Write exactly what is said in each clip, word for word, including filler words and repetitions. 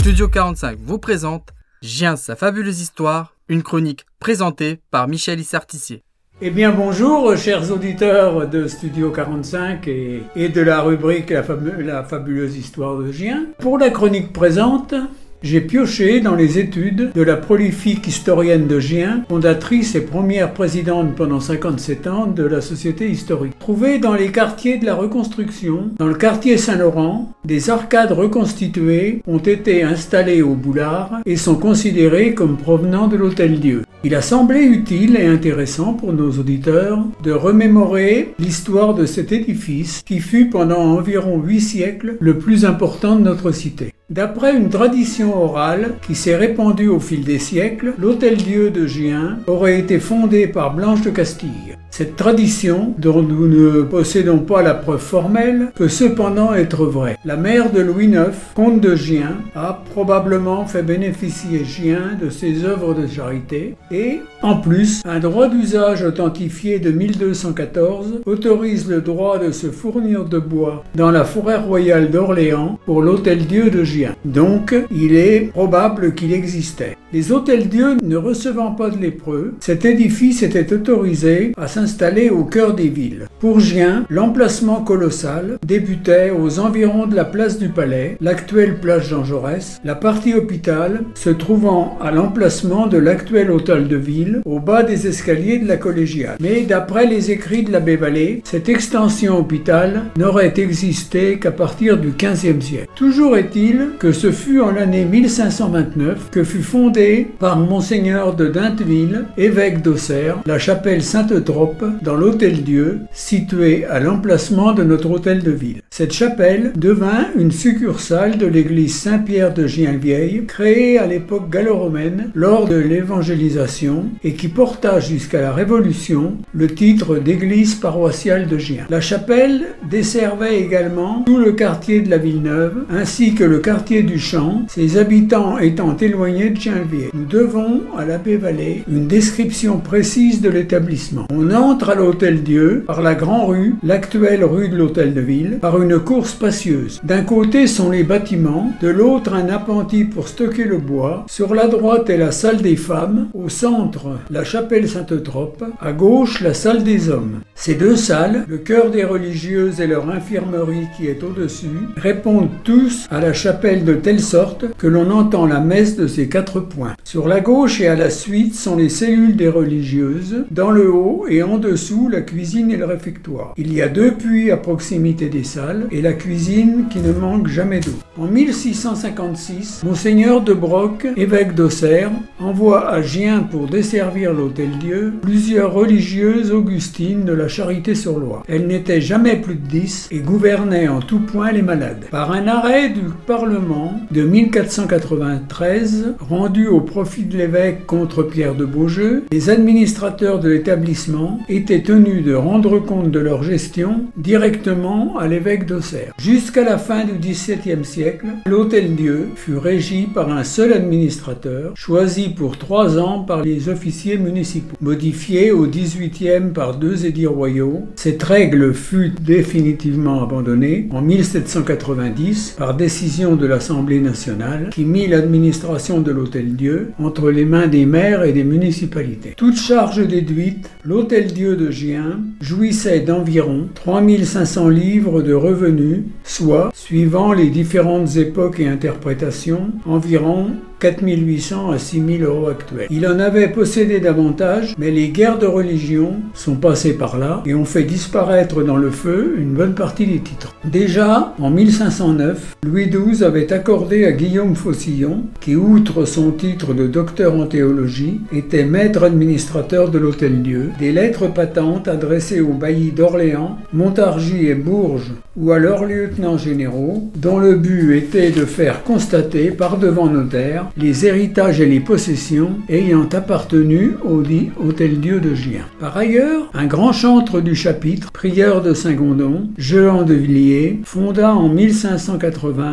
Studio quarante-cinq vous présente Gien, sa fabuleuse histoire, une chronique présentée par Michel Issartissier. Eh bien bonjour chers auditeurs de Studio quarante-cinq et, et de la rubrique la, fab- la fabuleuse histoire de Gien. Pour la chronique présente, j'ai pioché dans les études de la prolifique historienne de Gien, fondatrice et première présidente pendant cinquante-sept ans de la Société historique. Trouvées dans les quartiers de la Reconstruction, dans le quartier Saint-Laurent, des arcades reconstituées ont été installées au Boulard et sont considérées comme provenant de l'Hôtel-Dieu. Il a semblé utile et intéressant pour nos auditeurs de remémorer l'histoire de cet édifice qui fut pendant environ huit siècles le plus important de notre cité. D'après une tradition orale qui s'est répandue au fil des siècles, l'Hôtel-Dieu de Gien aurait été fondé par Blanche de Castille. Cette tradition, dont nous ne possédons pas la preuve formelle, peut cependant être vraie. La mère de Louis neuf, comte de Gien, a probablement fait bénéficier Gien de ses œuvres de charité et, en plus, un droit d'usage authentifié de mille deux cent quatorze autorise le droit de se fournir de bois dans la forêt royale d'Orléans pour l'Hôtel-Dieu de Gien. Donc, il est probable qu'il existait. Les hôtels-dieux ne recevant pas de lépreux, cet édifice était autorisé à s'installer au cœur des villes. Pour Gien, l'emplacement colossal débutait aux environs de la place du Palais, l'actuelle place Jean Jaurès, la partie hôpital se trouvant à l'emplacement de l'actuel hôtel de ville, au bas des escaliers de la collégiale. Mais d'après les écrits de l'abbé Vallée, cette extension hôpital n'aurait existé qu'à partir du quinzième siècle. Toujours est-il que ce fut en l'année mille cinq cent vingt-neuf que fut fondée par Monseigneur de Dinteville, évêque d'Auxerre, la chapelle Sainte-Eutrope dans l'Hôtel-Dieu, située à l'emplacement de notre hôtel de ville. Cette chapelle devint une succursale de l'église Saint-Pierre de Gien-le-Vieil, créée à l'époque gallo-romaine lors de l'évangélisation et qui porta jusqu'à la Révolution le titre d'église paroissiale de Gien. La chapelle desservait également tout le quartier de la Villeneuve ainsi que le quartier du Champ, ses habitants étant éloignés de Gien-le-Vieil. Nous devons à l'abbé Vallée une description précise de l'établissement. On entre à l'Hôtel-Dieu par la Grand Rue, l'actuelle rue de l'Hôtel de Ville, par une cour spacieuse. D'un côté sont les bâtiments, de l'autre un appentis pour stocker le bois. Sur la droite est la salle des femmes, au centre la chapelle Sainte-Eutrope, à gauche la salle des hommes. Ces deux salles, le chœur des religieuses et leur infirmerie qui est au-dessus, répondent tous à la chapelle de telle sorte que l'on entend la messe de ces quatre points. Sur la gauche et à la suite sont les cellules des religieuses, dans le haut et en dessous la cuisine et le réfectoire. Il y a deux puits à proximité des salles et la cuisine qui ne manque jamais d'eau. En mille six cent cinquante-six, Monseigneur de Broc, évêque d'Auxerre, envoie à Gien pour desservir l'Hôtel-Dieu plusieurs religieuses augustines de la Charité-sur-Loire. Elles n'étaient jamais plus de dix et gouvernaient en tout point les malades. Par un arrêt du Parlement de mille quatre cent quatre-vingt-treize, rendu au profit de l'évêque contre Pierre de Beaujeu, les administrateurs de l'établissement étaient tenus de rendre compte de leur gestion directement à l'évêque d'Auxerre. Jusqu'à la fin du dix-septième siècle, l'Hôtel-Dieu fut régi par un seul administrateur, choisi pour trois ans par les officiers municipaux. Modifié au dix-huitième par deux édits royaux, cette règle fut définitivement abandonnée en mille sept cent quatre-vingt-dix par décision de l'Assemblée nationale qui mit l'administration de l'Hôtel-Dieu entre les mains des maires et des municipalités. Toute charge déduite, l'Hôtel-Dieu de Gien jouissait d'environ trois mille cinq cents livres de revenus, soit, suivant les différentes époques et interprétations, environ quatre mille huit cents à six mille euros actuels. Il en avait possédé davantage, mais les guerres de religion sont passées par là et ont fait disparaître dans le feu une bonne partie des titres. Déjà, en mille cinq cent neuf, Louis douze avait accordé à Guillaume Faucillon, qui outre son titre de docteur en théologie, était maître administrateur de l'Hôtel-Dieu, des lettres patentes adressées aux baillis d'Orléans, Montargis et Bourges ou à leurs lieutenants généraux, dont le but était de faire constater par devant notaire les héritages et les possessions ayant appartenu au dit Hôtel-Dieu de Gien. Par ailleurs, un grand chantre du chapitre, prieur de Saint-Gondon, Jehan de Villiers, fonda en mille cinq cent quatre-vingts une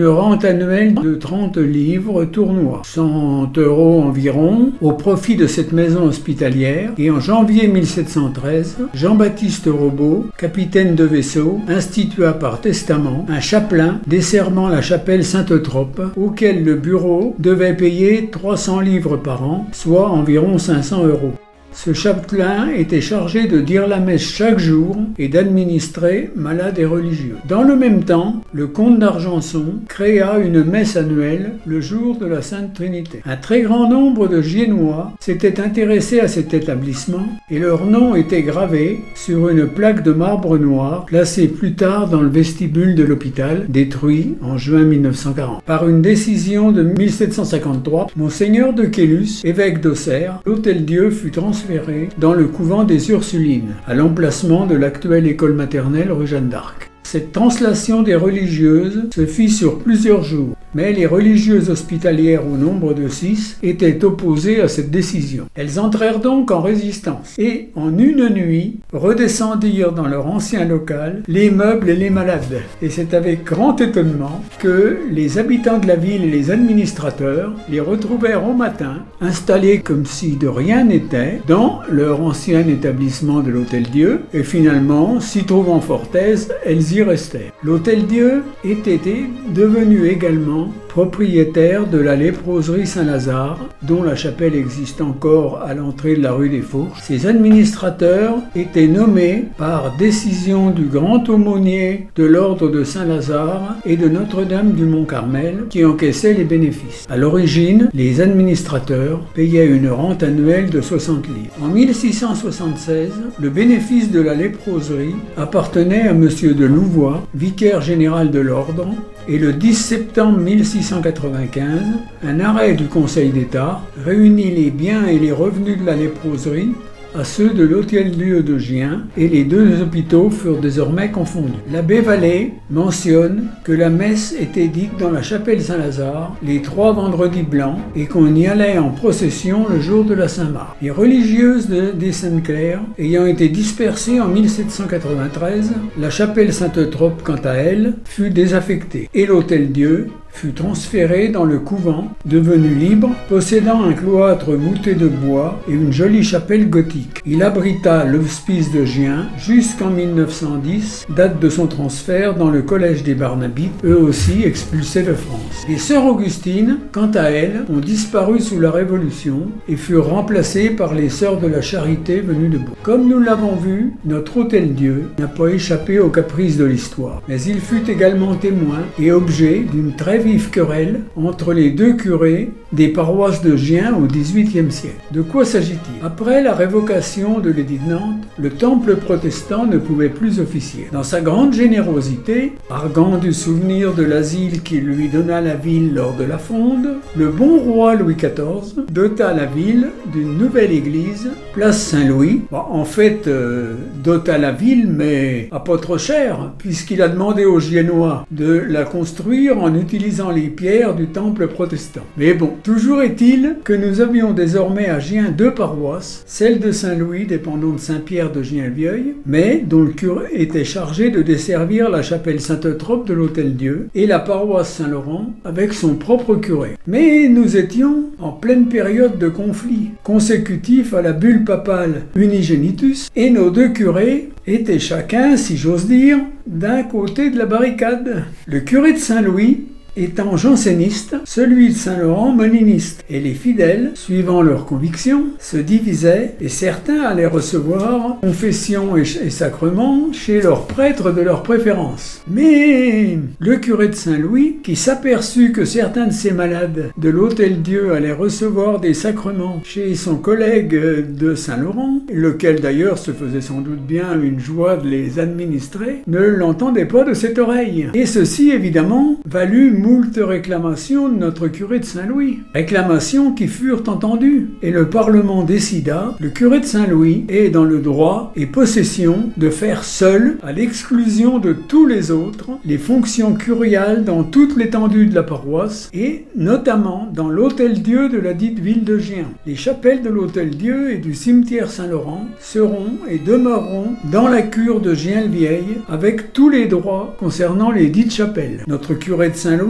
rente annuelle de trente livres tournois, cent euros environ, au profit de cette maison hospitalière. Et en janvier mille sept cent treize, Jean-Baptiste Robot, capitaine de vaisseau, institua par testament un chapelain desservant la chapelle Sainte-Eutrope, auquel le bureau devait payer trois cents livres par an, soit environ cinq cents euros. Ce chapelain était chargé de dire la messe chaque jour et d'administrer malades et religieux. Dans le même temps, le comte d'Argenson créa une messe annuelle le jour de la Sainte Trinité. Un très grand nombre de Giennois s'étaient intéressés à cet établissement et leur nom était gravé sur une plaque de marbre noir placée plus tard dans le vestibule de l'hôpital, détruit en juin mille neuf cent quarante. Par une décision de mille sept cent cinquante-trois, Monseigneur de Caylus, évêque d'Auxerre, l'Hôtel-Dieu fut transféré dans le couvent des Ursulines, à l'emplacement de l'actuelle école maternelle rue Jeanne d'Arc. Cette translation des religieuses se fit sur plusieurs jours, mais les religieuses hospitalières au nombre de six étaient opposées à cette décision. Elles entrèrent donc en résistance et, en une nuit, redescendirent dans leur ancien local les meubles et les malades. Et c'est avec grand étonnement que les habitants de la ville et les administrateurs les retrouvèrent au matin, installés comme si de rien n'était, dans leur ancien établissement de l'Hôtel-Dieu, et finalement, s'y trouvant fort aises, elles y restèrent. L'Hôtel-Dieu était devenu également propriétaire de la léproserie Saint-Lazare, dont la chapelle existe encore à l'entrée de la rue des Fourches. Ses administrateurs étaient nommés par décision du grand aumônier de l'ordre de Saint-Lazare et de Notre-Dame du Mont-Carmel, qui encaissait les bénéfices. À l'origine, les administrateurs payaient une rente annuelle de soixante livres. En mille six cent soixante-seize, le bénéfice de la léproserie appartenait à Monsieur de Louvois, vicaire général de l'ordre, et le dix septembre mille six cent quatre-vingt-quinze, un arrêt du Conseil d'État réunit les biens et les revenus de la léproserie à ceux de l'Hôtel-Dieu de Gien, et les deux hôpitaux furent désormais confondus. L'abbé Vallée mentionne que la messe était dite dans la chapelle Saint-Lazare les trois vendredis blancs et qu'on y allait en procession le jour de la Saint-Marc. Les religieuses de, des Sainte-Claire ayant été dispersées en mille sept cent quatre-vingt-treize, la chapelle Sainte-Eutrope, quant à elle, fut désaffectée et l'Hôtel-Dieu fut transféré dans le couvent, devenu libre, possédant un cloître voûté de bois et une jolie chapelle gothique. Il abrita l'hospice de Gien jusqu'en mille neuf cent dix, date de son transfert dans le collège des Barnabites, eux aussi expulsés de France. Les sœurs Augustines, quant à elles, ont disparu sous la Révolution et furent remplacées par les sœurs de la Charité venues de Bourg. Comme nous l'avons vu, notre Hôtel-Dieu n'a pas échappé aux caprices de l'histoire, mais il fut également témoin et objet d'une très vive querelle entre les deux curés des paroisses de Gien au dix-huitième siècle. De quoi s'agit-il? Après la révocation de l'édit de Nantes, le temple protestant ne pouvait plus officier. Dans sa grande générosité, arguant du souvenir de l'asile qui lui donna la ville lors de la Fronde, le bon roi Louis quatorze dota la ville d'une nouvelle église, place Saint-Louis. Bon, en fait, euh, dota la ville, mais à pas trop cher, puisqu'il a demandé aux Giennois de la construire en utilisant les pierres du temple protestant. Mais bon, toujours est-il que nous avions désormais à Gien deux paroisses, celle de Saint-Louis dépendant de Saint-Pierre de Gien-le-Vieux, mais dont le curé était chargé de desservir la chapelle Sainte-Eutrope de l'Hôtel-Dieu et la paroisse Saint-Laurent avec son propre curé. Mais nous étions en pleine période de conflit, consécutif à la bulle papale Unigenitus, et nos deux curés étaient chacun, si j'ose dire, d'un côté de la barricade. Le curé de Saint-Louis étant janséniste, celui de Saint-Laurent moniniste, et les fidèles, suivant leurs convictions, se divisaient et certains allaient recevoir confession et, et sacrement chez leur prêtre de leur préférence. Mais le curé de Saint-Louis, qui s'aperçut que certains de ses malades de l'Hôtel-Dieu allaient recevoir des sacrements chez son collègue de Saint-Laurent, lequel d'ailleurs se faisait sans doute bien une joie de les administrer, ne l'entendait pas de cette oreille. Et ceci, évidemment, valut moult réclamations de notre curé de Saint-Louis. Réclamations qui furent entendues. Et le Parlement décida, le curé de Saint-Louis est dans le droit et possession de faire seul, à l'exclusion de tous les autres, les fonctions curiales dans toute l'étendue de la paroisse et notamment dans l'Hôtel-Dieu de la dite ville de Gien. Les chapelles de l'Hôtel-Dieu et du cimetière Saint-Laurent seront et demeureront dans la cure de Gien-le-Vieil avec tous les droits concernant les dites chapelles. Notre curé de Saint-Louis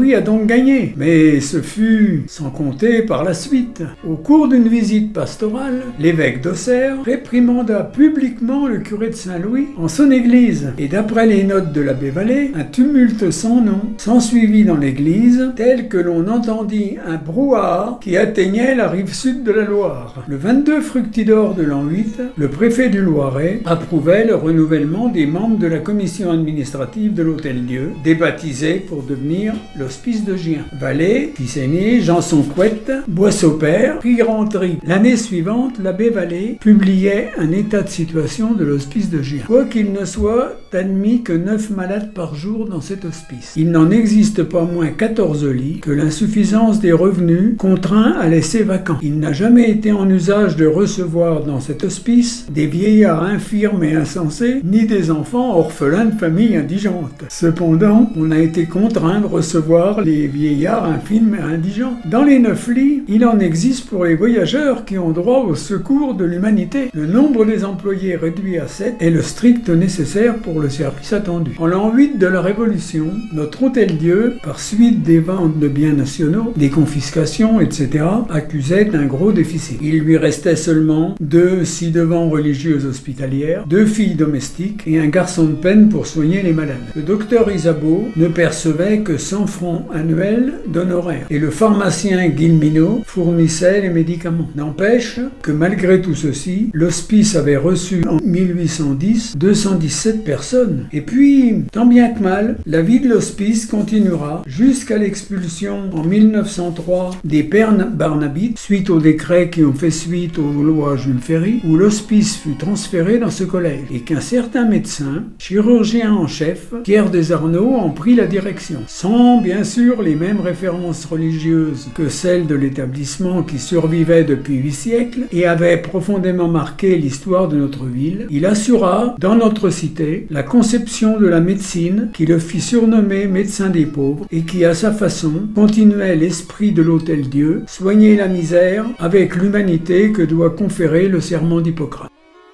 Saint-Louis a donc gagné, mais ce fut sans compter par la suite. Au cours d'une visite pastorale, l'évêque d'Auxerre réprimanda publiquement le curé de Saint-Louis en son église, et d'après les notes de l'abbé Vallée, un tumulte sans nom s'ensuivit dans l'église, tel que l'on entendit un brouhaha qui atteignait la rive sud de la Loire. Le vingt-deux fructidor de l'an huit, le préfet du Loiret approuvait le renouvellement des membres de la commission administrative de l'Hôtel-Dieu, débaptisé pour devenir l'Hospice de Gien. Vallée, fils aîné, Janson Couette, Boisseau-Père, prit Rentry. L'année suivante, l'abbé Vallée publiait un état de situation de l'Hospice de Gien. Quoiqu'il ne soit admis que neuf malades par jour dans cet hospice, il n'en existe pas moins quatorze lits que l'insuffisance des revenus contraint à laisser vacants. Il n'a jamais été en usage de recevoir dans cet hospice des vieillards infirmes et insensés, ni des enfants orphelins de familles indigentes. Cependant, on a été contraint de recevoir les vieillards infirmes et indigents. Dans les neuf lits, il en existe pour les voyageurs qui ont droit au secours de l'humanité. Le nombre des employés réduit à sept est le strict nécessaire pour le service attendu. En l'an huit de la Révolution, notre Hôtel-Dieu, par suite des ventes de biens nationaux, des confiscations, et cetera, accusait un gros déficit. Il lui restait seulement deux ci-devant religieuses hospitalières, deux filles domestiques et un garçon de peine pour soigner les malades. Le docteur Isabeau ne percevait que cent francs annuels d'honoraires et le pharmacien Guillemino fournissait les médicaments. N'empêche que malgré tout ceci, l'hospice avait reçu en mille huit cent dix deux cent dix-sept personnes. Et puis, tant bien que mal, la vie de l'hospice continuera jusqu'à l'expulsion en mille neuf cent trois des pères barnabites suite aux décrets qui ont fait suite aux lois Jules Ferry, où l'hospice fut transféré dans ce collège et qu'un certain médecin, chirurgien en chef, Pierre Desarnaud, en prit la direction, sans bien sûr les mêmes références religieuses que celles de l'établissement qui survivait depuis huit siècles et avait profondément marqué l'histoire de notre ville. Il assura dans notre cité la conception de la médecine qui le fit surnommer médecin des pauvres et qui à sa façon continuait l'esprit de l'Hôtel-Dieu, soigner la misère avec l'humanité que doit conférer le serment d'Hippocrate.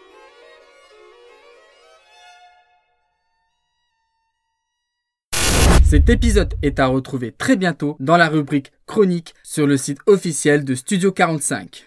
Cet épisode est à retrouver très bientôt dans la rubrique Chronique sur le site officiel de Studio quarante-cinq.